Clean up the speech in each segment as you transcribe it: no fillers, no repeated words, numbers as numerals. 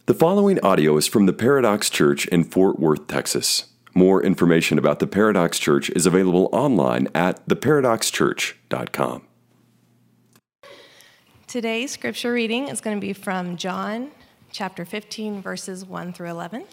The following audio is from the Paradox Church in Fort Worth, Texas. More information about the Paradox Church is available online at theparadoxchurch.com. Today's scripture reading is going to be from John chapter 15, verses 1 through 11.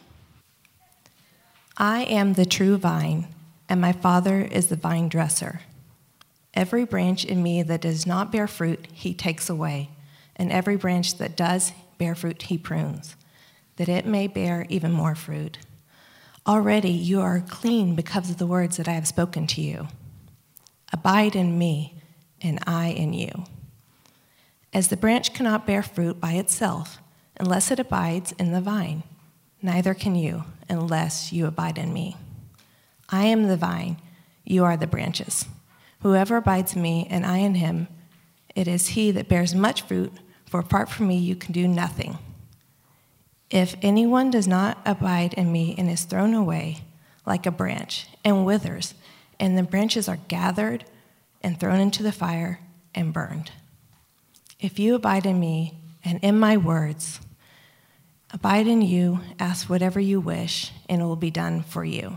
I am the true vine, and my Father is the vine dresser. Every branch in me that does not bear fruit, he takes away, and every branch that does bear fruit, he prunes, that it may bear even more fruit. Already you are clean because of the words that I have spoken to you. Abide in me, and I in you. As the branch cannot bear fruit by itself unless it abides in the vine, neither can you unless you abide in me. I am the vine, you are the branches. Whoever abides in me and I in him, it is he that bears much fruit, for apart from me you can do nothing. If anyone does not abide in me and is thrown away like a branch and withers, and the branches are gathered and thrown into the fire and burned. If you abide in me and in my words, abide in you, ask whatever you wish, and it will be done for you.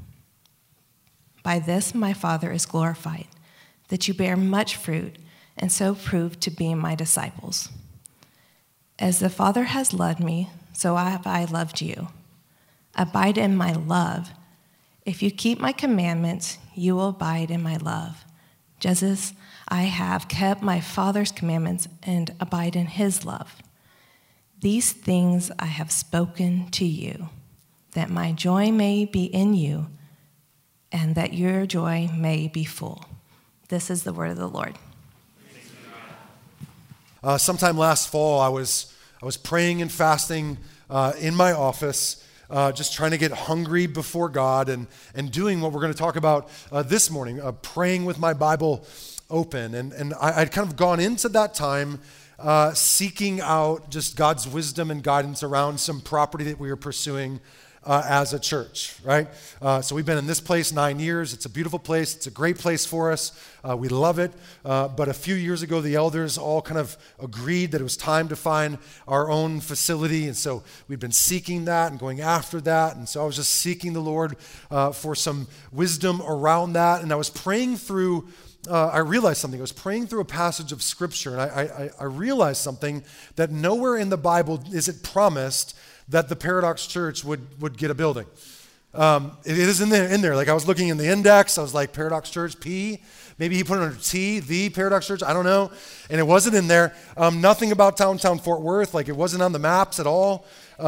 By this my Father is glorified, that you bear much fruit, and so prove to be my disciples. As the Father has loved me, so have I loved you. Abide in my love. If you keep my commandments, you will abide in my love, just as I have kept my Father's commandments and abide in his love. These things I have spoken to you, that my joy may be in you, and that your joy may be full. This is the word of the Lord. Sometime last fall, I was praying and fasting in my office, just trying to get hungry before God and doing what we're going to talk about this morning, praying with my Bible open. And I'd kind of gone into that time seeking out just God's wisdom and guidance around some property that we were pursuing as a church, right? So we've been in this place 9 years. It's a beautiful place. It's a great place for us. We love it. But a few years ago, the elders all kind of agreed that it was time to find our own facility. And so we've been seeking that and going after that. And so I was just seeking the Lord for some wisdom around that. And I was praying through I realized something. I was praying through a passage of Scripture, and I realized something, that nowhere in the Bible is it promised that the Paradox Church would get a building. It is in there. Like, I was looking in the index. I was like, Paradox Church, P. Maybe he put it under T, the Paradox Church. I don't know. And it wasn't in there. Nothing about downtown Fort Worth. Like, it wasn't on the maps at all.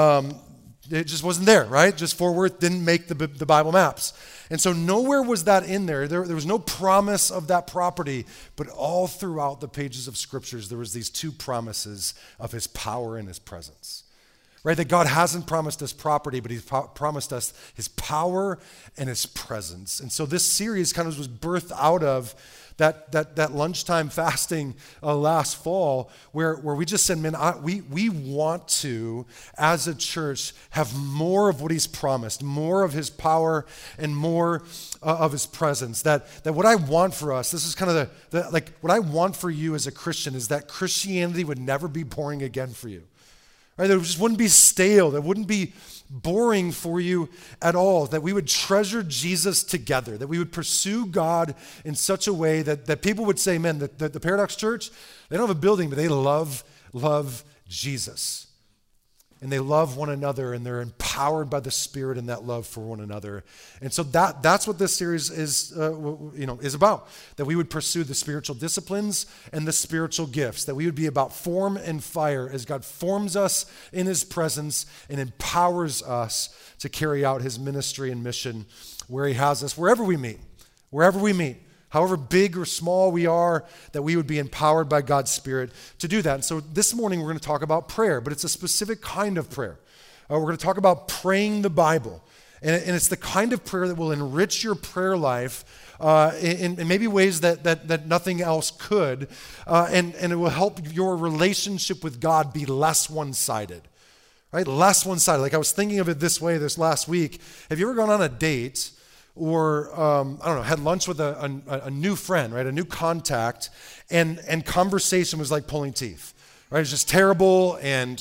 It just wasn't there, right? Just Fort Worth didn't make the Bible maps. And so nowhere was that in there. There was no promise of that property, but all throughout the pages of Scriptures, there was these two promises of his power and his presence, right? That God hasn't promised us property, but he's promised us his power and his presence. And so this series kind of was birthed out of that lunchtime fasting last fall, where we just said, man, we want to, as a church, have more of what he's promised, more of his power and more of his presence. That what I want for us, this is kind of what I want for you as a Christian, is that Christianity would never be boring again for you. Right? That it just wouldn't be stale, that wouldn't be boring for you at all, that we would treasure Jesus together, that we would pursue God in such a way that people would say, man, the Paradox Church, they don't have a building, but they love Jesus. And they love one another, and they're empowered by the Spirit in that love for one another. And so that's what this series is about, that we would pursue the spiritual disciplines and the spiritual gifts, that we would be about form and fire as God forms us in his presence and empowers us to carry out his ministry and mission where he has us, wherever we meet. However big or small we are, that we would be empowered by God's Spirit to do that. And so this morning we're going to talk about prayer, but it's a specific kind of prayer. We're going to talk about praying the Bible. And it's the kind of prayer that will enrich your prayer life in maybe ways that nothing else could. And it will help your relationship with God be less one-sided. Right? Less one-sided. Like, I was thinking of it this way this last week. Have you ever gone on a date or had lunch with a new friend, right? A new contact, and conversation was like pulling teeth, right? It's just terrible, and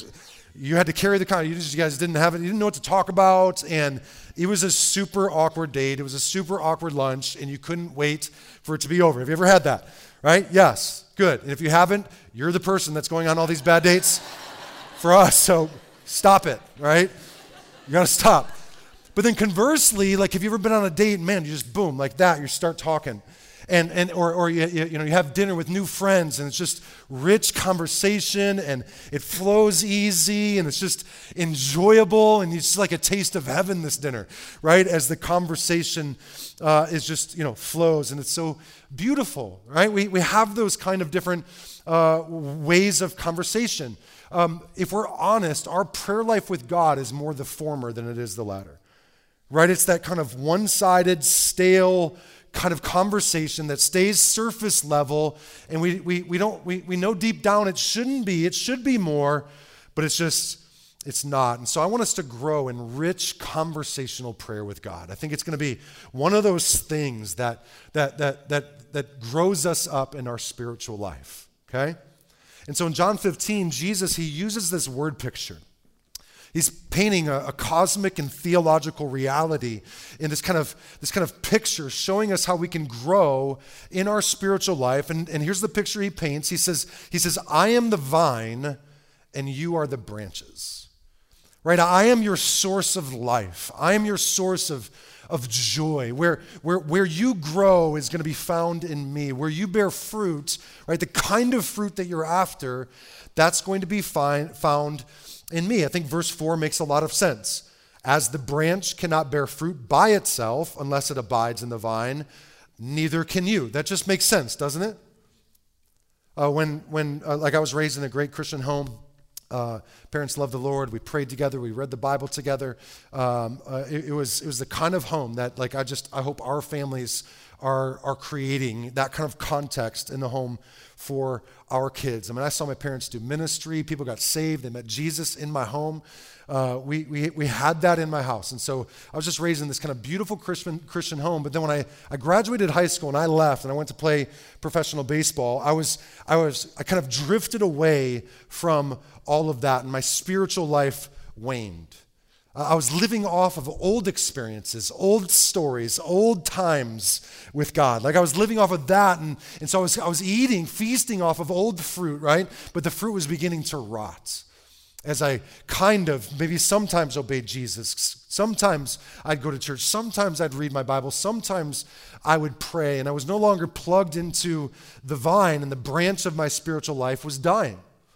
you had to carry the car. You guys didn't have it. You didn't know what to talk about. And it was a super awkward date. It was a super awkward lunch, and you couldn't wait for it to be over. Have you ever had that? Right? Yes. Good. And if you haven't, you're the person that's going on all these bad dates for us. So stop it, right? You got to stop. But then conversely, like, have you ever been on a date and, man, you just boom, like that, you start talking. Or you have dinner with new friends, and it's just rich conversation, and it flows easy, and it's just enjoyable, and it's just like a taste of heaven, this dinner, right? As the conversation is just, flows, and it's so beautiful, right? We have those kind of different ways of conversation. If we're honest, our prayer life with God is more the former than it is the latter, right? It's that kind of one-sided, stale kind of conversation that stays surface level, and we know deep down it shouldn't be. It should be more, but it's not. And so I want us to grow in rich conversational prayer with God. I think it's going to be one of those things that grows us up in our spiritual life. Okay? And so in John 15, Jesus, he uses this word picture. He's painting a cosmic and theological reality in this kind of picture, showing us how we can grow in our spiritual life. And here's the picture he paints. He says, I am the vine and you are the branches. Right? I am your source of life. I am your source of joy. Where you grow is going to be found in me. Where you bear fruit, right? The kind of fruit that you're after, that's going to be found in me. I think verse 4 makes a lot of sense. As the branch cannot bear fruit by itself unless it abides in the vine, neither can you. That just makes sense, doesn't it? When I was raised in a great Christian home, parents loved the Lord. We prayed together. We read the Bible together. It was the kind of home that, I hope our families are creating that kind of context in the home for our kids. I mean, I saw my parents do ministry. People got saved. They met Jesus in my home. We had that in my house. And so I was just raised in this kind of beautiful Christian home. But then when I graduated high school and I left and I went to play professional baseball, I kind of drifted away from all of that, and my spiritual life waned. I was living off of old experiences, old stories, old times with God. I was living off of that, and so I was feasting off of old fruit, right? But the fruit was beginning to rot as I maybe sometimes obeyed Jesus. Sometimes I'd go to church. Sometimes I'd read my Bible. Sometimes I would pray, and I was no longer plugged into the vine, and the branch of my spiritual life was dying.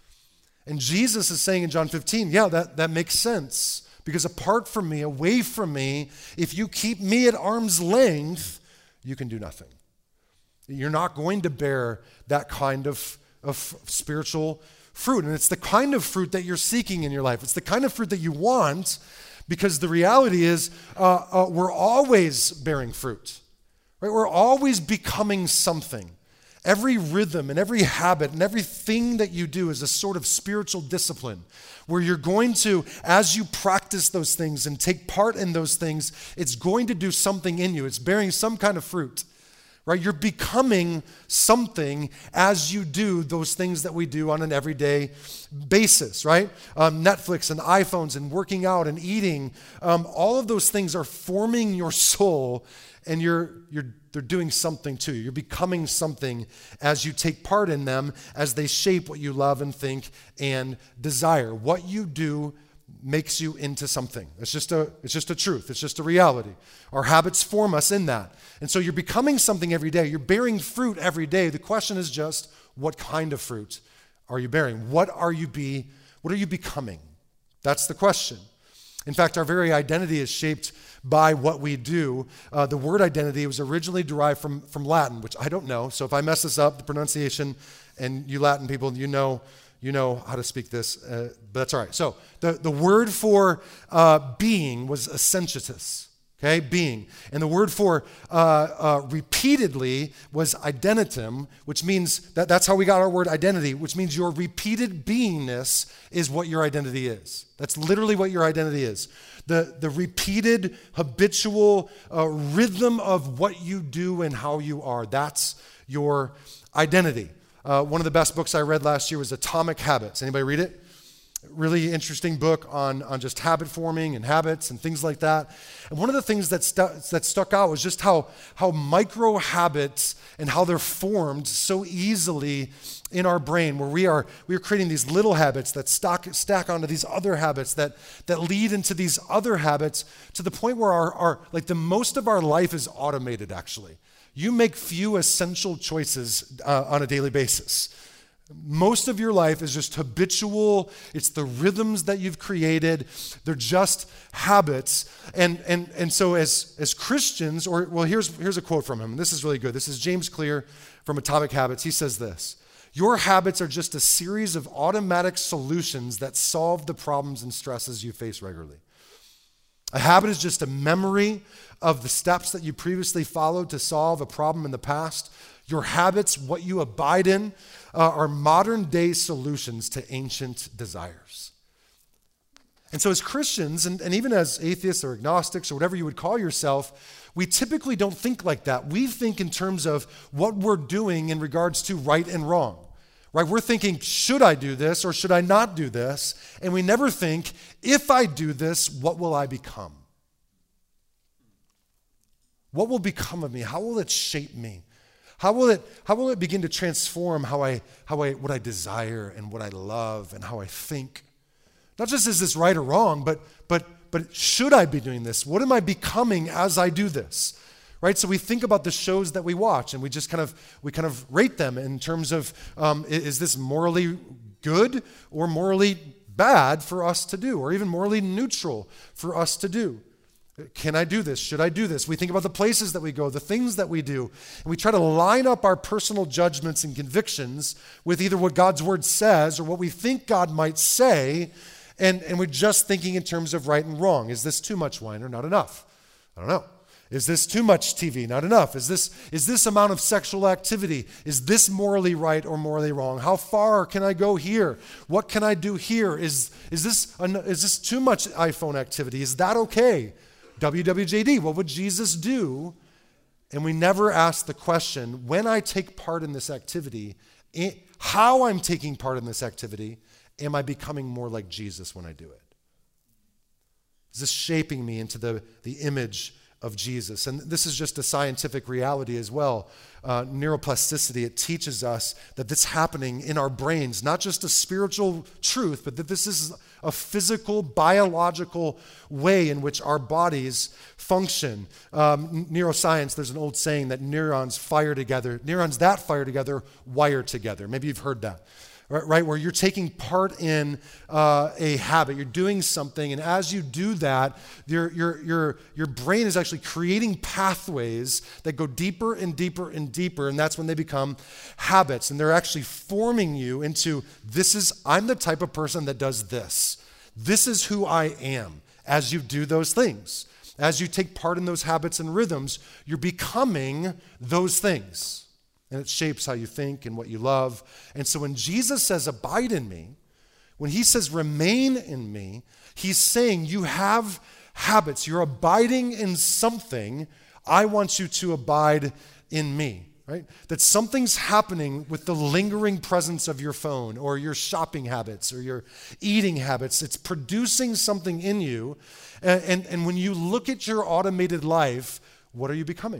And Jesus is saying in John 15, yeah, that makes sense. Because apart from me, away from me, if you keep me at arm's length, you can do nothing. You're not going to bear that kind of spiritual fruit. And it's the kind of fruit that you're seeking in your life. It's the kind of fruit that you want, because the reality is we're always bearing fruit. Right? We're always becoming something. Every rhythm and every habit and everything that you do is a sort of spiritual discipline where you're going to, as you practice those things and take part in those things, it's going to do something in you. It's bearing some kind of fruit, right? You're becoming something as you do those things that we do on an everyday basis, right? Netflix and iPhones and working out and eating, all of those things are forming your soul, and they're doing something to you. You're becoming something as you take part in them, as they shape what you love and think and desire. What you do makes you into something. It's just a truth. It's just a reality. Our habits form us in that. And so you're becoming something every day. You're bearing fruit every day. The question is just, what kind of fruit are you bearing? What are you becoming? That's the question. In fact, our very identity is shaped by what we do. The word identity was originally derived from Latin, which I don't know. So if I mess this up, the pronunciation, and you Latin people, you know how to speak this, but that's all right. So the word for being was essentitus, okay, being. And the word for repeatedly was identitum, which means that's how we got our word identity, which means your repeated beingness is what your identity is. That's literally what your identity is. The repeated, habitual rhythm of what you do and how you are. That's your identity. One of the best books I read last year was Atomic Habits. Anybody read it? really interesting book on just habit forming and habits and things like that. And one of the things that stuck out was just how micro habits and how they're formed so easily in our brain, where we are creating these little habits that stack onto these other habits that lead into these other habits, to the point where our like the most of our life is automated. Actually, you make few essential choices on a daily basis. Most of your life is just habitual. It's the rhythms that you've created. They're just habits. And so as Christians, here's a quote from him. This is really good. This is James Clear from Atomic Habits. He says this: "Your habits are just a series of automatic solutions that solve the problems and stresses you face regularly." A habit is just a memory of the steps that you previously followed to solve a problem in the past. Your habits, what you abide in, are modern day solutions to ancient desires. And so as Christians, and even as atheists or agnostics or whatever you would call yourself, we typically don't think like that. We think in terms of what we're doing in regards to right and wrong. Right? We're thinking, should I do this or should I not do this? And we never think, if I do this, what will I become? What will become of me? How will it shape me? How will it begin to transform what I desire and what I love and how I think? Not just is this right or wrong, but should I be doing this? What am I becoming as I do this? Right? So we think about the shows that we watch, and we kind of rate them in terms of is this morally good or morally bad for us to do, or even morally neutral for us to do? Can I do this? Should I do this? We think about the places that we go, the things that we do, and we try to line up our personal judgments and convictions with either what God's word says or what we think God might say, and we're just thinking in terms of right and wrong. Is this too much wine or not enough? I don't know. Is this too much TV? Not enough. Is this amount of sexual activity? Is this morally right or morally wrong? How far can I go here? What can I do here? Is this too much iPhone activity? Is that okay? WWJD, what would Jesus do? And we never ask the question, when I take part in this activity, how I'm taking part in this activity, am I becoming more like Jesus when I do it? Is this shaping me into the image of Jesus? And this is just a scientific reality as well. Neuroplasticity, it teaches us that this is happening in our brains, not just a spiritual truth, but that this is a physical, biological way in which our bodies function. Neuroscience, there's an old saying that neurons that fire together wire together. Maybe you've heard that. Right, where you're taking part in a habit, you're doing something, and as you do that, your brain is actually creating pathways that go deeper and deeper and deeper, and that's when they become habits, and they're actually forming you into I'm the type of person that does this. This is who I am. As you do those things, as you take part in those habits and rhythms, you're becoming those things. And it shapes how you think and what you love. And so when Jesus says, abide in me, when he says, remain in me, he's saying you have habits. You're abiding in something. I want you to abide in me, right? That something's happening with the lingering presence of your phone or your shopping habits or your eating habits. It's producing something in you. And when you look at your automated life, what are you becoming?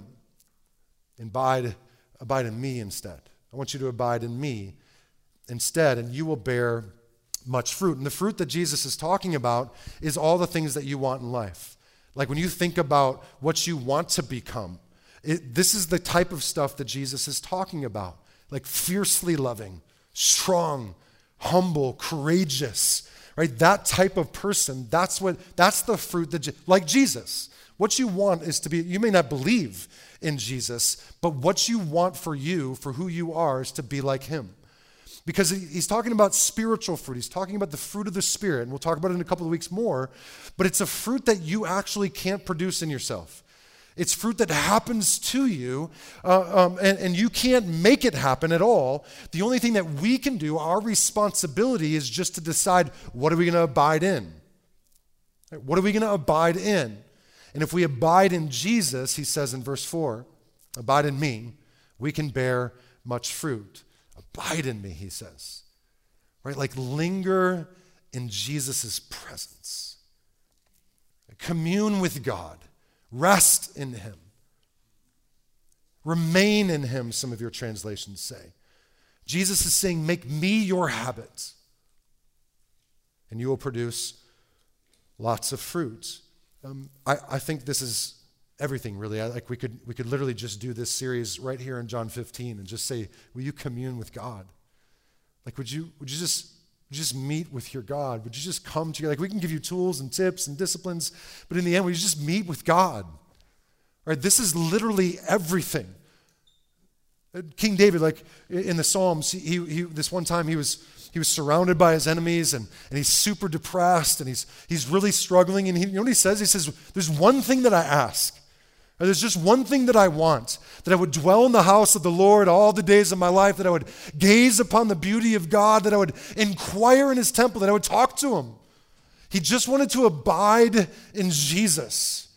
Abide in me instead. I want you to abide in me instead, and you will bear much fruit. And the fruit that Jesus is talking about is all the things that you want in life. Like when you think about what you want to become, this is the type of stuff that Jesus is talking about. Like fiercely loving, strong, humble, courageous, right? That type of person, that's the fruit like Jesus. What you want is to be, you may not believe in Jesus, but what you want for you, for who you are, is to be like him. Because he's talking about spiritual fruit. He's talking about the fruit of the Spirit, and we'll talk about it in a couple of weeks more, but it's a fruit that you actually can't produce in yourself. It's fruit that happens to you, and you can't make it happen at all. The only thing that we can do, our responsibility, is just to decide, what are we going to abide in? What are we going to abide in? And if we abide in Jesus, he says in verse 4, abide in me, we can bear much fruit. Abide in me, he says. Right? Like linger in Jesus' presence. Commune with God. Rest in him. Remain in him, some of your translations say. Jesus is saying, make me your habit, and you will produce lots of fruit. I think this is everything, really. We could literally just do this series right here in John 15 and just say, will you commune with God? Would you just meet with your God? Would you just come together? We can give you tools and tips and disciplines, but in the end, will you just meet with God? Right? This is literally everything. King David, in the Psalms, he this one time he was surrounded by his enemies and he's super depressed and he's really struggling. And you know what he says? He says, there's one thing that I ask. Or there's just one thing that I want, that I would dwell in the house of the Lord all the days of my life, that I would gaze upon the beauty of God, that I would inquire in his temple, that I would talk to him. He just wanted to abide in Jesus.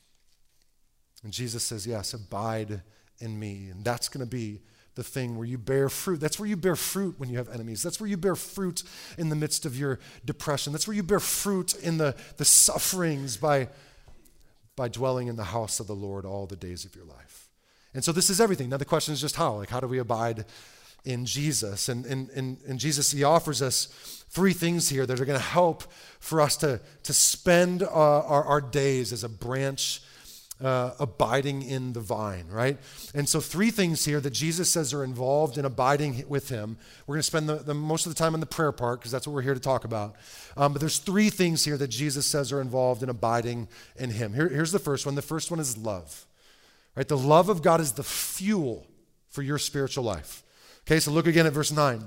And Jesus says, yes, abide in me. And that's going to be the thing where you bear fruit. That's where you bear fruit when you have enemies. That's where you bear fruit in the midst of your depression. That's where you bear fruit in the sufferings by dwelling in the house of the Lord all the days of your life. And so this is everything. Now the question is just how? How do we abide in Jesus? And Jesus, he offers us three things here that are going to help for us to spend our days as a branch abiding in the vine, right? And so three things here that Jesus says are involved in abiding with him. We're going to spend the most of the time on the prayer part because that's what we're here to talk about. But there's three things here that Jesus says are involved in abiding in him. Here's the first one. The first one is love, right? The love of God is the fuel for your spiritual life. Okay, so look again at verse 9.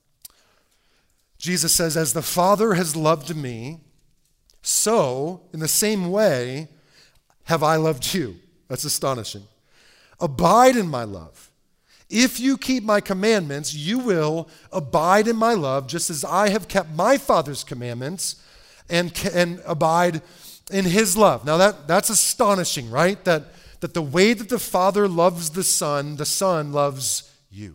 Jesus says, as the Father has loved me, so in the same way have I loved you. That's astonishing. Abide in my love. If you keep my commandments, you will abide in my love, just as I have kept my Father's commandments and abide in his love. Now that's astonishing, right? That the way that the Father loves the Son loves you.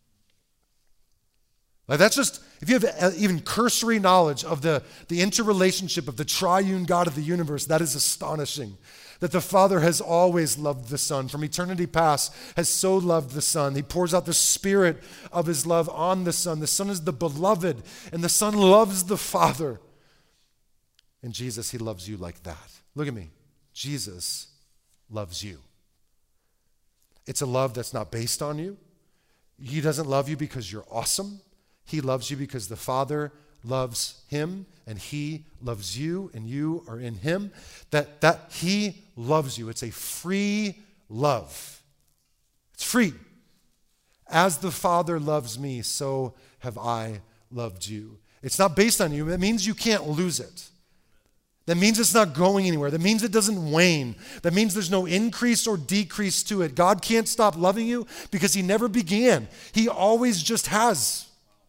That's just, if you have even cursory knowledge of the interrelationship of the triune God of the universe, that is astonishing. That the Father has always loved the Son. From eternity past, has so loved the Son. He pours out the Spirit of his love on the Son. The Son is the beloved, and the Son loves the Father. And Jesus, he loves you like that. Look at me. Jesus loves you. It's a love that's not based on you. He doesn't love you because you're awesome. He loves you because the Father loves him, and he loves you, and you are in him. That he loves you. It's a free love. It's free. As the Father loves me, so have I loved you. It's not based on you. That means you can't lose it. That means it's not going anywhere. That means it doesn't wane. That means there's no increase or decrease to it. God can't stop loving you because he never began. He always just has.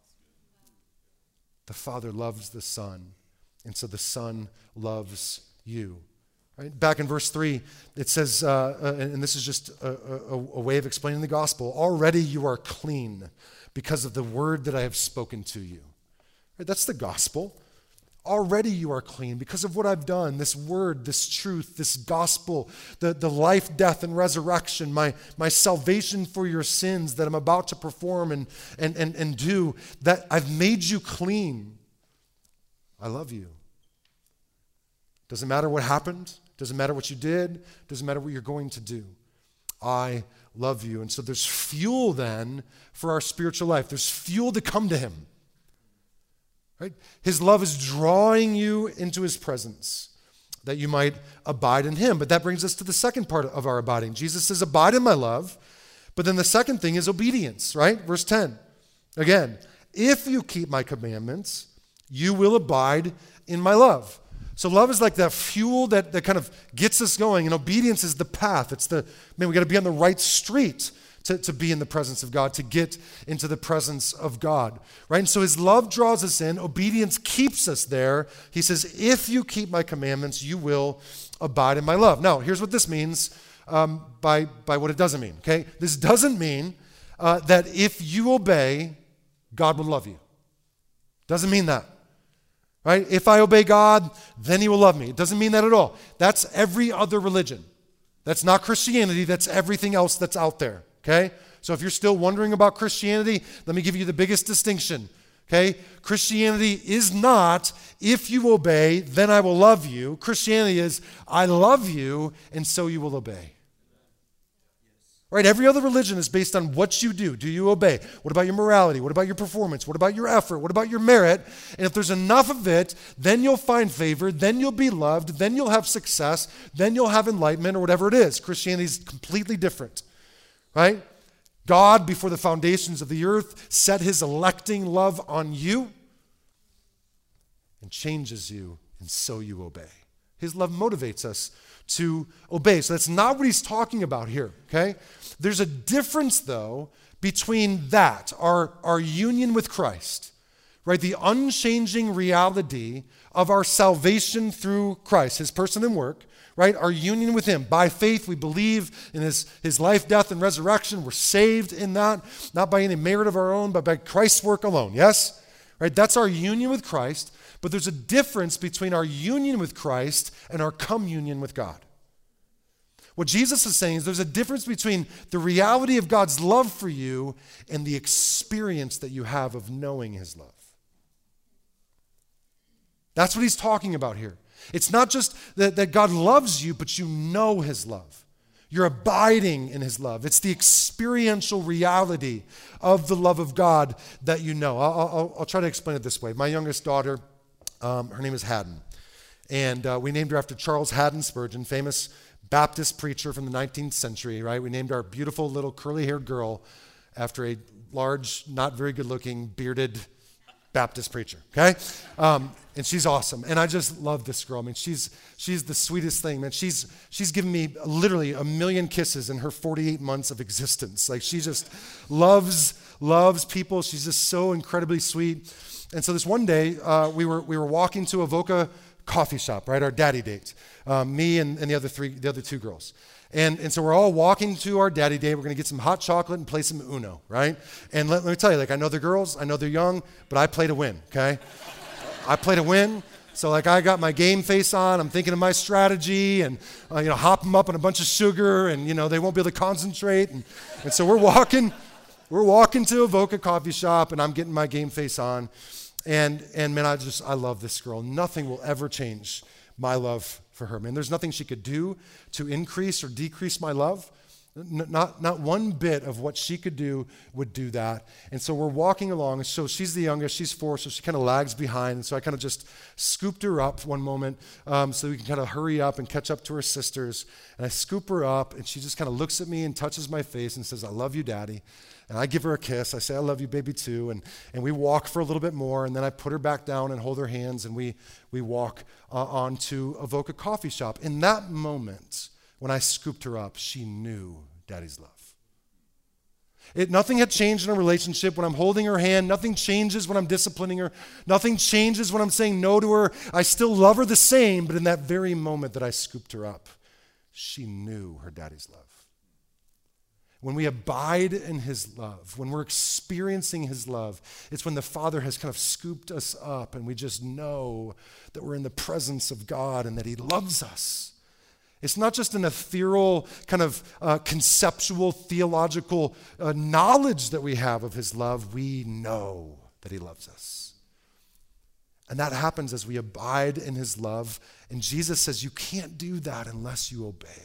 The Father loves the Son, and so the Son loves you. Right? Back in verse 3, it says, and this is just a way of explaining the gospel, already you are clean because of the word that I have spoken to you. Right? That's the gospel. Already you are clean because of what I've done, this word, this truth, this gospel, the life, death, and resurrection, my salvation for your sins that I'm about to perform and do, that I've made you clean. I love you. Doesn't matter what happened, doesn't matter what you did, doesn't matter what you're going to do. I love you. And so there's fuel then for our spiritual life. There's fuel to come to him. Right? His love is drawing you into his presence that you might abide in him. But that brings us to the second part of our abiding. Jesus says, abide in my love. But then the second thing is obedience, right? Verse 10. Again, if you keep my commandments, you will abide in my love. So love is like that fuel that kind of gets us going. And obedience is the path. It's we got to be on the right street to be in the presence of God, to get into the presence of God, right? And so his love draws us in. Obedience keeps us there. He says, if you keep my commandments, you will abide in my love. Now, here's what this means by what it doesn't mean, okay? This doesn't mean that if you obey, God will love you. Doesn't mean that. right? If I obey God, then he will love me. It doesn't mean that at all. That's every other religion. That's not Christianity. That's everything else that's out there, okay? So if you're still wondering about Christianity, let me give you the biggest distinction, okay? Christianity is not, if you obey, then I will love you. Christianity is, I love you, and so you will obey. Right? Every other religion is based on what you do. Do you obey? What about your morality? What about your performance? What about your effort? What about your merit? And if there's enough of it, then you'll find favor, then you'll be loved, then you'll have success, then you'll have enlightenment or whatever it is. Christianity is completely different, right? God, before the foundations of the earth, set his electing love on you and changes you, and so you obey. His love motivates us to obey. So that's not what he's talking about here, okay? There's a difference, though, between that, our union with Christ, right? The unchanging reality of our salvation through Christ, his person and work, right? Our union with him. By faith, we believe in his life, death, and resurrection. We're saved in that, not by any merit of our own, but by Christ's work alone, yes? Right? That's our union with Christ. But there's a difference between our union with Christ and our communion with God. What Jesus is saying is there's a difference between the reality of God's love for you and the experience that you have of knowing his love. That's what he's talking about here. It's not just that God loves you, but you know his love. You're abiding in his love. It's the experiential reality of the love of God that you know. I'll try to explain it this way. My youngest daughter, her name is Haddon. And we named her after Charles Haddon Spurgeon, famous Baptist preacher from the 19th century, right? We named our beautiful little curly-haired girl after a large, not very good-looking, bearded Baptist preacher, okay? And she's awesome. And I just love this girl. I mean, she's the sweetest thing, man. She's given me literally 1 million kisses in her 48 months of existence. Like, she just loves people. She's just so incredibly sweet. And so this one day, we were walking to Avoca coffee shop, right? Our daddy date. Me and the other two girls. And so we're all walking to our daddy date. We're going to get some hot chocolate and play some Uno, right? And let me tell you, like, I know the girls, I know they're young, but I play to win, okay? I play to win. So, like, I got my game face on. I'm thinking of my strategy and, hop them up on a bunch of sugar and, they won't be able to concentrate. And so we're walking to Avoca coffee shop and I'm getting my game face on. And man, I love this girl. Nothing will ever change my love for her. Man, there's nothing she could do to increase or decrease my love. Not one bit of what she could do would do that. And so we're walking along. And so she's the youngest. She's 4, so she kind of lags behind. And so I kind of just scooped her up one moment so we can kind of hurry up and catch up to her sisters. And I scoop her up, and she just kind of looks at me and touches my face and says, "I love you, Daddy." And I give her a kiss. I say, "I love you, baby, too." And we walk for a little bit more, and then I put her back down and hold her hands, and we walk on to Avoca coffee shop. In that moment, when I scooped her up, she knew Daddy's love. Nothing had changed in our relationship when I'm holding her hand. Nothing changes when I'm disciplining her. Nothing changes when I'm saying no to her. I still love her the same, but in that very moment that I scooped her up, she knew her Daddy's love. When we abide in his love, when we're experiencing his love, it's when the Father has kind of scooped us up and we just know that we're in the presence of God and that he loves us. It's not just an ethereal kind of conceptual, theological knowledge that we have of his love. We know that he loves us. And that happens as we abide in his love. And Jesus says you can't do that unless you obey.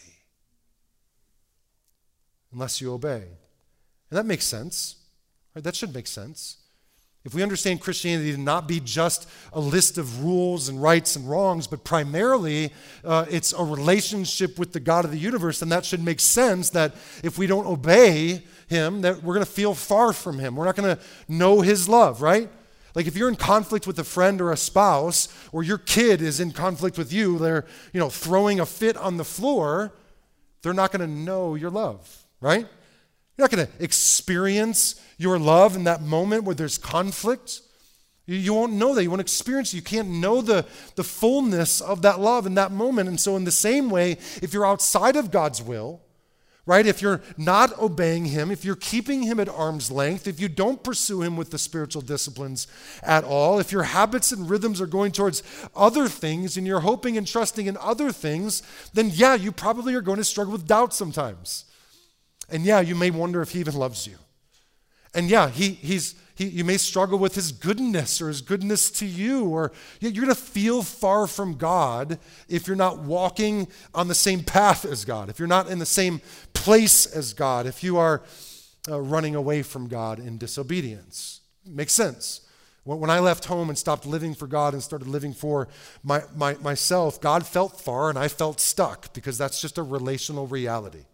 Unless you obey. And that makes sense. Right? That should make sense. If we understand Christianity to not be just a list of rules and rights and wrongs, but primarily it's a relationship with the God of the universe, then that should make sense that if we don't obey him, that we're going to feel far from him. We're not going to know his love, right? Like if you're in conflict with a friend or a spouse, or your kid is in conflict with you, they're throwing a fit on the floor, they're not going to know your love, right? You're not going to experience your love in that moment where there's conflict. You won't know that. You won't experience it. You can't know the fullness of that love in that moment. And so in the same way, if you're outside of God's will, right? If you're not obeying him, if you're keeping him at arm's length, if you don't pursue him with the spiritual disciplines at all, if your habits and rhythms are going towards other things and you're hoping and trusting in other things, then yeah, you probably are going to struggle with doubt sometimes. And yeah, you may wonder if he even loves you. And yeah, you may struggle with his goodness or his goodness to you, or you're going to feel far from God if you're not walking on the same path as God, if you're not in the same place as God, if you are running away from God in disobedience. Makes sense. When I left home and stopped living for God and started living for myself, God felt far and I felt stuck, because that's just a relational reality.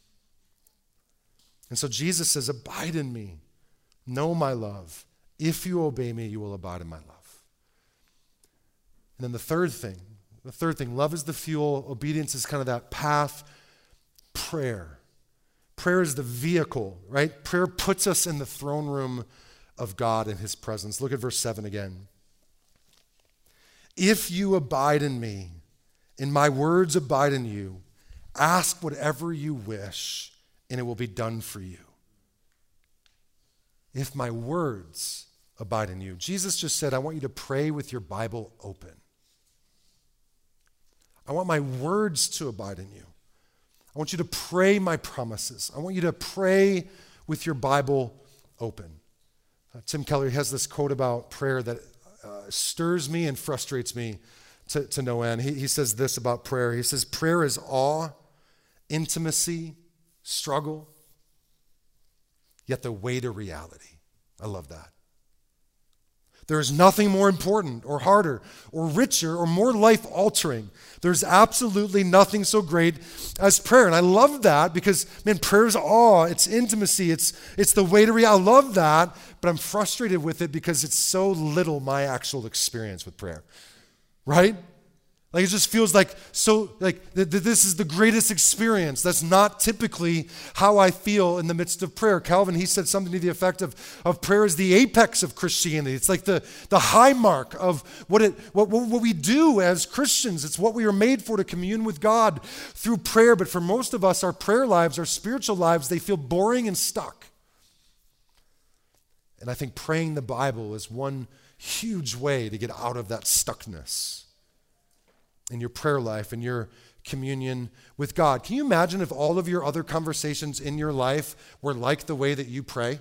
And so Jesus says, abide in me. Know my love. If you obey me, you will abide in my love. And then the third thing, love is the fuel, obedience is kind of that path, prayer. Prayer is the vehicle, right? Prayer puts us in the throne room of God in his presence. Look at verse 7 again. If you abide in me, and my words abide in you, ask whatever you wish, and it will be done for you. If my words abide in you. Jesus just said, I want you to pray with your Bible open. I want my words to abide in you. I want you to pray my promises. I want you to pray with your Bible open. Tim Keller has this quote about prayer that stirs me and frustrates me to no end. He says this about prayer. He says, prayer is awe, intimacy, struggle, yet the way to reality. I love that. There is nothing more important or harder or richer or more life-altering. There's absolutely nothing so great as prayer. And I love that because, man, prayer is awe, it's intimacy, it's the way to reality. I love that, but I'm frustrated with it because it's so little my actual experience with prayer, right? Like it just feels like this is the greatest experience. That's not typically how I feel in the midst of prayer. Calvin, he said something to the effect of prayer is the apex of Christianity. It's like the high mark of what we do as Christians. It's what we are made for, to commune with God through prayer. But for most of us, our prayer lives, our spiritual lives, they feel boring and stuck. And I think praying the Bible is one huge way to get out of that stuckness in your prayer life and your communion with God. Can you imagine if all of your other conversations in your life were like the way that you pray?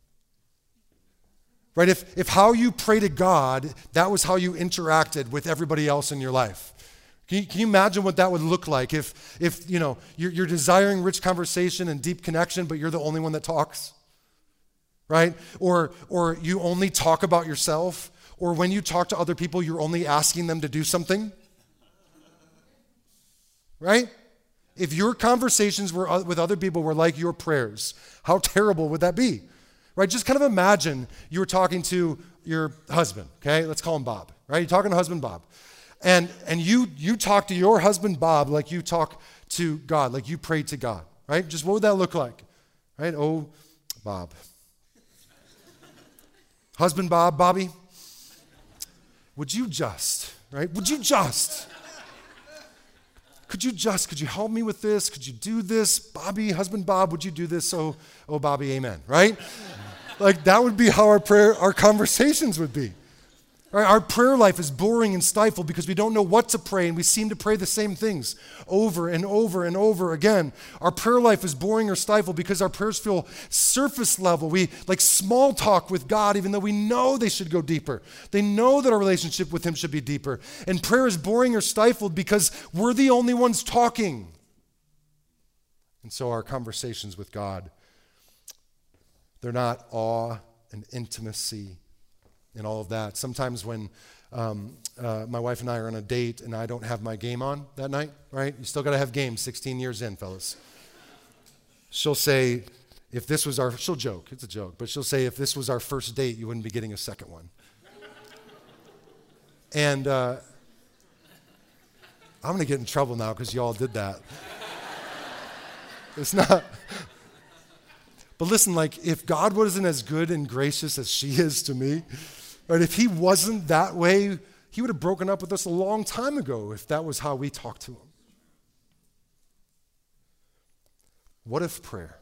Right? If how you pray to God, that was how you interacted with everybody else in your life. Can you imagine what that would look like if you know, you're desiring rich conversation and deep connection, but you're the only one that talks? Right? Or you only talk about yourself, or when you talk to other people, you're only asking them to do something? Right? If your conversations with other people were like your prayers, how terrible would that be? Right? Just kind of imagine you were talking to your husband, okay? Let's call him Bob, right? You're talking to husband Bob. And you talk to your husband Bob like you talk to God, like you pray to God, right? Just what would that look like? Right? Oh, Bob. Husband Bob, Bobby, would you just, right? Would you just... Could you help me with this? Could you do this? Bobby, husband Bob, would you do this? Oh Bobby, amen, right? Like that would be how our conversations would be. Right? Our prayer life is boring and stifled because we don't know what to pray, and we seem to pray the same things over and over and over again. Our prayer life is boring or stifled because our prayers feel surface level. We like small talk with God, even though we know they should go deeper. They know that our relationship with him should be deeper. And prayer is boring or stifled because we're the only ones talking. And so our conversations with God, they're not awe and intimacy and all of that. Sometimes when my wife and I are on a date and I don't have my game on that night, right? You still got to have games 16 years in, fellas. She'll say, she'll joke, it's a joke, but she'll say, if this was our first date, you wouldn't be getting a second one. And I'm going to get in trouble now because y'all did that. It's not... But listen, like if God wasn't as good and gracious as she is to me, right? If he wasn't that way, he would have broken up with us a long time ago if that was how we talked to him. What if prayer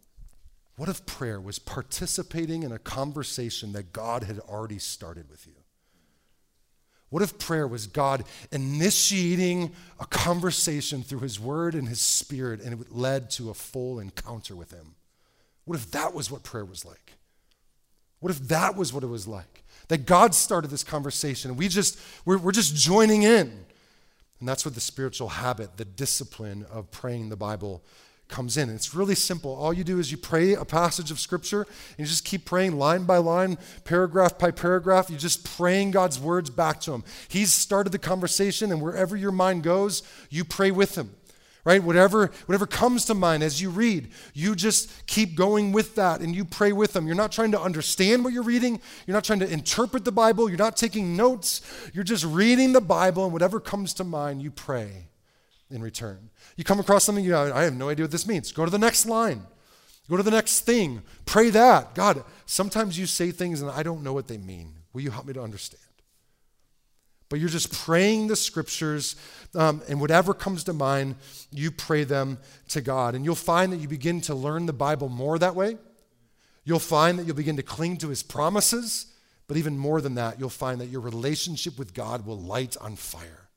was participating in a conversation that God had already started with you? What if prayer was God initiating a conversation through his word and his spirit, and it led to a full encounter with him? What if that was what prayer was like? What if that was what it was like? That God started this conversation and we're just joining in. And that's what the spiritual habit, the discipline of praying the Bible comes in. And it's really simple. All you do is you pray a passage of scripture and you just keep praying line by line, paragraph by paragraph. You're just praying God's words back to him. He's started the conversation, and wherever your mind goes, you pray with him. Right? Whatever comes to mind as you read, you just keep going with that and you pray with them. You're not trying to understand what you're reading. You're not trying to interpret the Bible. You're not taking notes. You're just reading the Bible, and whatever comes to mind, you pray in return. You come across something, I have no idea what this means. Go to the next line. Go to the next thing. Pray that. God, sometimes you say things and I don't know what they mean. Will you help me to understand? But you're just praying the scriptures, and whatever comes to mind, you pray them to God. And you'll find that you begin to learn the Bible more that way. You'll find that you'll begin to cling to his promises. But even more than that, you'll find that your relationship with God will light on fire.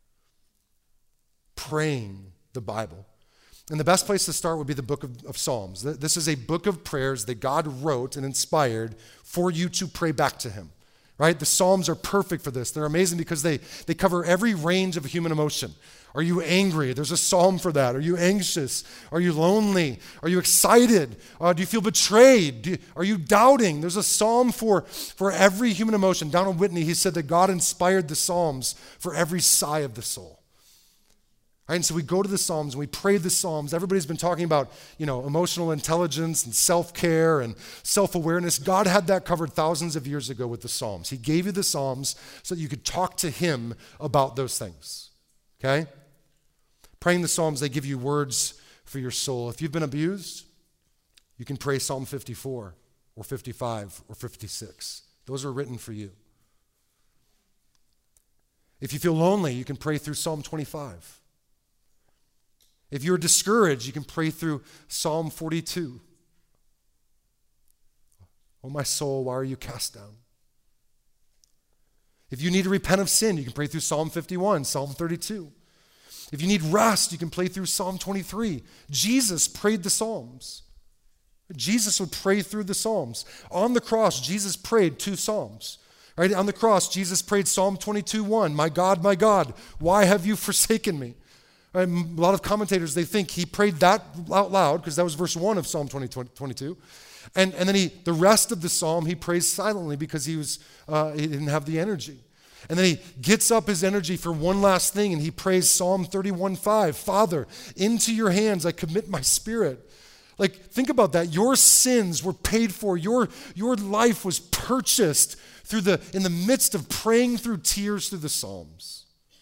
Praying the Bible. And the best place to start would be the book of Psalms. This is a book of prayers that God wrote and inspired for you to pray back to him. Right? The Psalms are perfect for this. They're amazing because they cover every range of human emotion. Are you angry? There's a psalm for that. Are you anxious? Are you lonely? Are you excited? Do you feel betrayed? Are you doubting? There's a psalm for every human emotion. Donald Whitney, he said that God inspired the Psalms for every sigh of the soul. Right? And so we go to the Psalms and we pray the Psalms. Everybody's been talking about, emotional intelligence and self-care and self-awareness. God had that covered thousands of years ago with the Psalms. He gave you the Psalms so that you could talk to him about those things. Okay? Praying the Psalms, they give you words for your soul. If you've been abused, you can pray Psalm 54 or 55 or 56. Those are written for you. If you feel lonely, you can pray through Psalm 25. If you're discouraged, you can pray through Psalm 42. Oh, my soul, why are you cast down? If you need to repent of sin, you can pray through Psalm 51, Psalm 32. If you need rest, you can pray through Psalm 23. Jesus prayed the Psalms. Jesus would pray through the Psalms. On the cross, Jesus prayed 2 Psalms. Right? On the cross, Jesus prayed Psalm 22:1, my God, why have you forsaken me? A lot of commentators, they think he prayed that out loud because that was verse 1 of Psalm 22. And then the rest of the psalm, he prays silently because he didn't have the energy. And then he gets up his energy for one last thing and he prays Psalm 31:5. Father, into your hands I commit my spirit. Like, think about that. Your sins were paid for. Your life was purchased in the midst of praying through tears through the Psalms.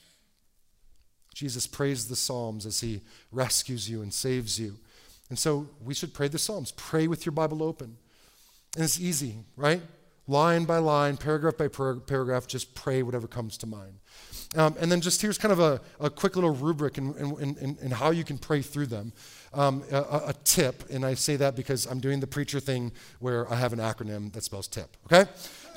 Jesus prays the Psalms as he rescues you and saves you. And so we should pray the Psalms. Pray with your Bible open. And it's easy, right? Line by line, paragraph by paragraph, just pray whatever comes to mind. And then just here's kind of a quick little rubric in how you can pray through them. A tip, and I say that because I'm doing the preacher thing where I have an acronym that spells tip, okay?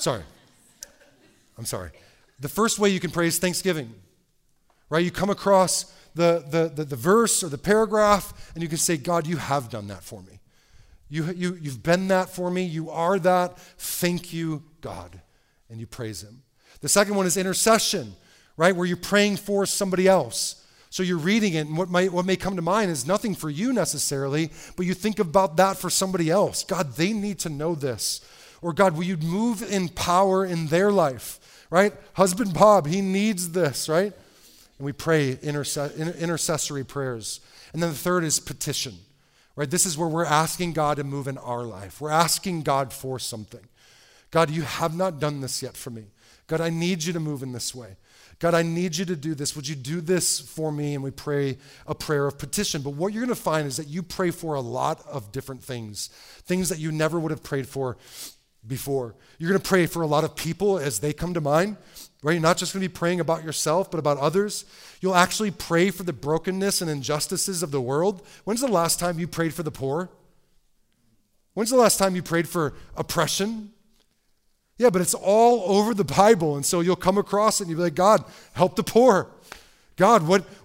I'm sorry. The first way you can pray is thanksgiving. Right? You come across the verse or the paragraph and you can say, God, you have done that for me. You've been that for me. You are that. Thank you, God. And you praise him. The second one is intercession, right? Where you're praying for somebody else. So you're reading it and what may come to mind is nothing for you necessarily, but you think about that for somebody else. God, they need to know this. Or God, will you move in power in their life, right? Husband Bob, he needs this, right? And we pray intercessory prayers. And then the third is petition, right? This is where we're asking God to move in our life. We're asking God for something. God, you have not done this yet for me. God, I need you to move in this way. God, I need you to do this. Would you do this for me? And we pray a prayer of petition. But what you're going to find is that you pray for a lot of different things that you never would have prayed for before. You're going to pray for a lot of people as they come to mind. right? You're not just going to be praying about yourself, but about others. You'll actually pray for the brokenness and injustices of the world. When's the last time you prayed for the poor? When's the last time you prayed for oppression? Yeah, but it's all over the Bible, and so you'll come across it and you'll be like, God, help the poor. God,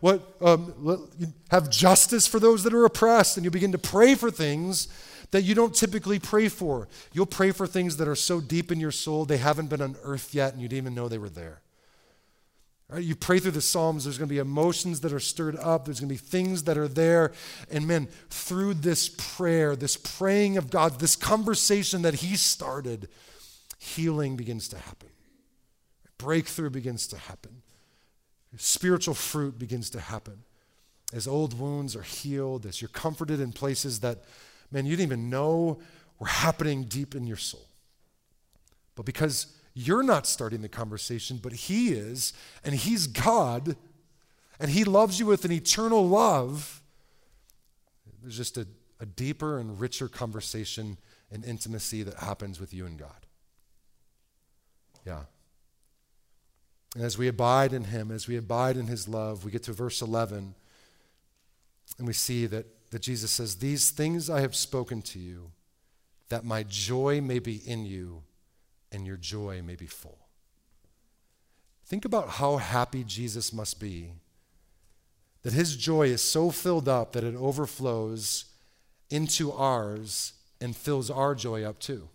have justice for those that are oppressed, and you'll begin to pray for things that you don't typically pray for. You'll pray for things that are so deep in your soul they haven't been unearthed yet, and you didn't even know they were there. Right? You pray through the Psalms, there's going to be emotions that are stirred up, there's going to be things that are there, and man, through this prayer, this praying of God, this conversation that he started, healing begins to happen. Breakthrough begins to happen. Spiritual fruit begins to happen. As old wounds are healed, as you're comforted in places that, man, you didn't even know were happening deep in your soul. But because you're not starting the conversation, but he is, and he's God, and he loves you with an eternal love, there's just a deeper and richer conversation and intimacy that happens with you and God. Yeah. And as we abide in him, as we abide in his love, we get to verse 11, and we see that Jesus says, "These things I have spoken to you, that my joy may be in you, and your joy may be full." Think about how happy Jesus must be, that his joy is so filled up that it overflows into ours and fills our joy up too.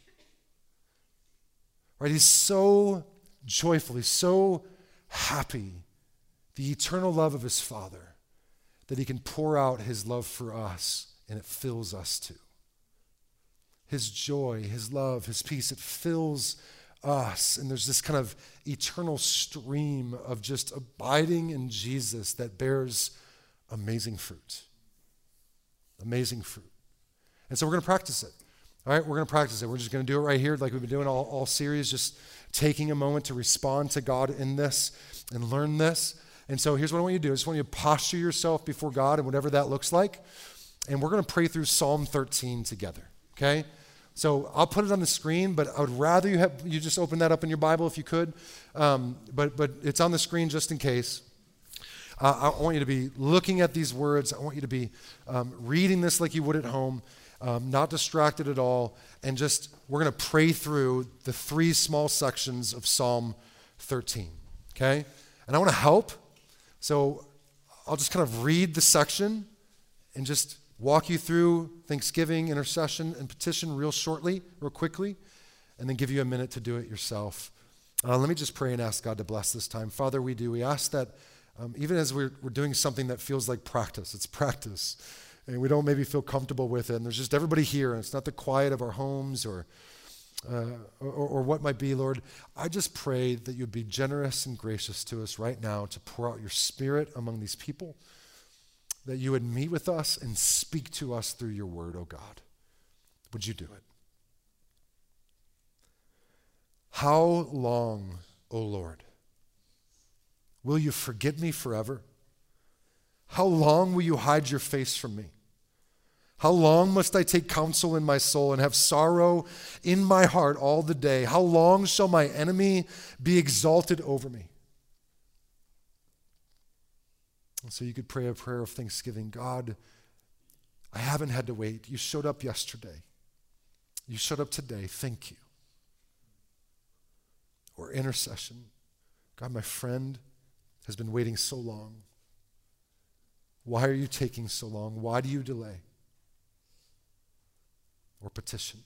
Right? He's so joyful, he's so happy, the eternal love of his Father, that he can pour out his love for us, and it fills us too. His joy, his love, his peace, it fills us, and there's this kind of eternal stream of just abiding in Jesus that bears amazing fruit. Amazing fruit. And so we're going to practice it. All right, we're going to practice it. We're just going to do it right here like we've been doing all series, just taking a moment to respond to God in this and learn this. And so here's what I want you to do. I just want you to posture yourself before God and whatever that looks like. And we're going to pray through Psalm 13 together, okay? So I'll put it on the screen, but I would rather you just open that up in your Bible if you could. But it's on the screen just in case. I want you to be looking at these words. I want you to be reading this like you would at home. Not distracted at all, and we're going to pray through the 3 small sections of Psalm 13, okay? And I want to help, so I'll just kind of read the section and just walk you through thanksgiving, intercession, and petition real quickly, and then give you a minute to do it yourself. Let me just pray and ask God to bless this time. Father, we ask that even as we're doing something that feels like practice, it's practice, and we don't maybe feel comfortable with it, and there's just everybody here, and it's not the quiet of our homes or what might be, Lord, I just pray that you'd be generous and gracious to us right now to pour out your Spirit among these people, that you would meet with us and speak to us through your word, oh God. Would you do it? How long, O Lord, will you forget me forever? How long will you hide your face from me? How long must I take counsel in my soul and have sorrow in my heart all the day? How long shall my enemy be exalted over me? And so you could pray a prayer of thanksgiving. God, I haven't had to wait. You showed up yesterday. You showed up today. Thank you. Or intercession. God, my friend has been waiting so long. Why are you taking so long? Why do you delay? Or petition.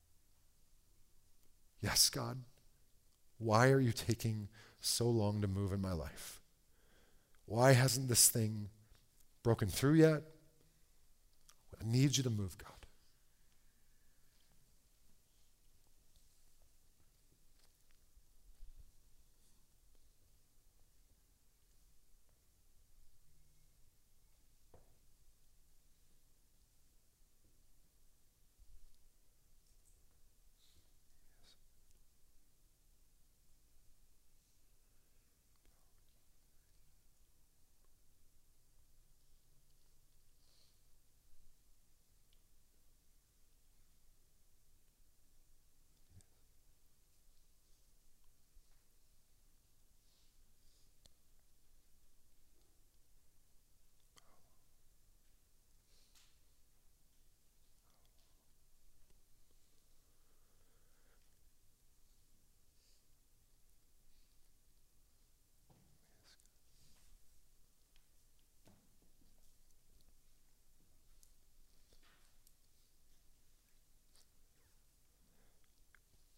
Yes, God, why are you taking so long to move in my life? Why hasn't this thing broken through yet? I need you to move, God.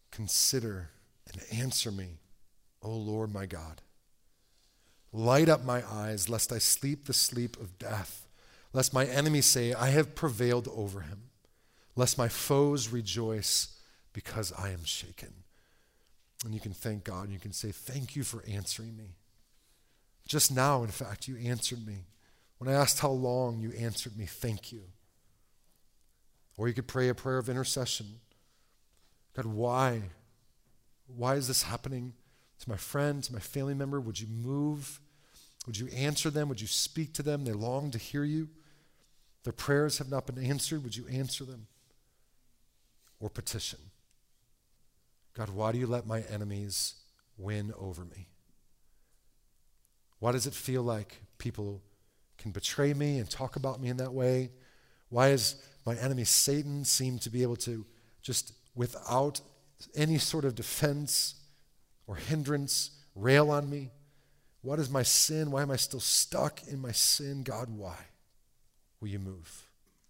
consider and answer me, O Lord my God. Light up my eyes, lest I sleep the sleep of death, lest my enemies say, I have prevailed over him, lest my foes rejoice because I am shaken. And you can thank God, and you can say, thank you for answering me. Just now, in fact, you answered me. When I asked how long, you answered me, thank you. Or you could pray a prayer of intercession. God, why? Why is this happening to my friend, to my family member? Would you move? Would you answer them? Would you speak to them? They long to hear you. Their prayers have not been answered. Would you answer them? Or petition. God, why do you let my enemies win over me? Why does it feel like people can betray me and talk about me in that way? Why does my enemy Satan seem to be able to just without any sort of defense or hindrance rail on me? What is my sin? Why am I still stuck in my sin? God, why will you move?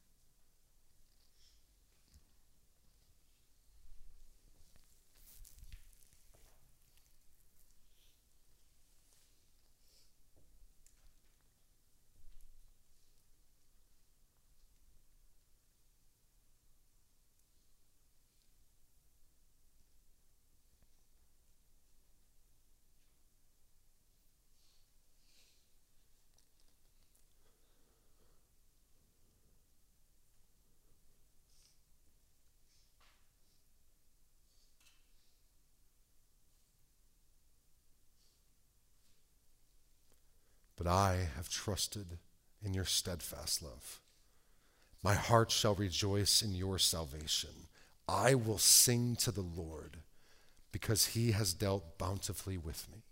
But I have trusted in your steadfast love. My heart shall rejoice in your salvation. I will sing to the Lord because he has dealt bountifully with me.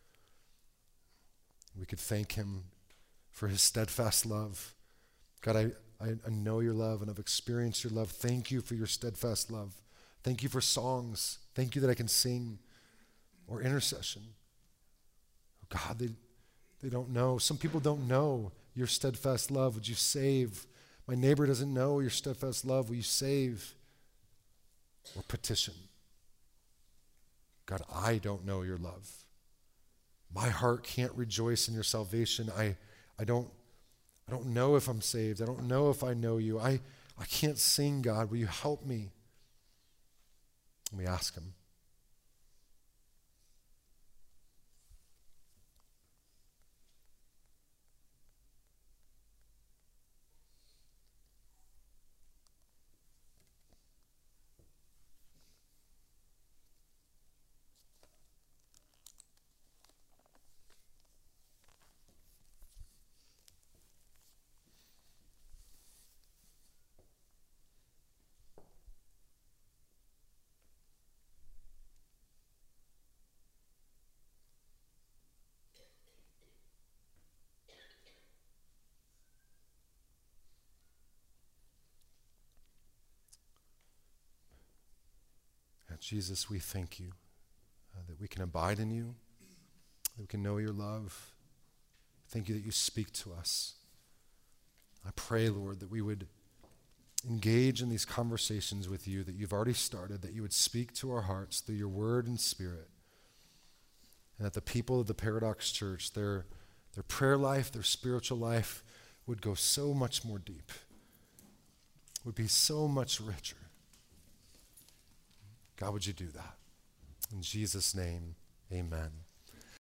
We could thank him for his steadfast love. God, I know your love and I've experienced your love. Thank you for your steadfast love. Thank you for songs. Thank you that I can sing or intercession. Oh God, they don't know. Some people don't know your steadfast love. Would you save? My neighbor doesn't know your steadfast love. Will you save? Or petition. God, I don't know your love. My heart can't rejoice in your salvation. I don't know if I'm saved. I don't know if I know you. I can't sing, God. Will you help me? And we ask him. Jesus, we thank you that we can abide in you, that we can know your love. Thank you that you speak to us. I pray, Lord, that we would engage in these conversations with you that you've already started, that you would speak to our hearts through your word and spirit, and that the people of the Paradox Church, their prayer life, their spiritual life would go so much more deep, would be so much richer. God, would you do that? In Jesus' name, amen.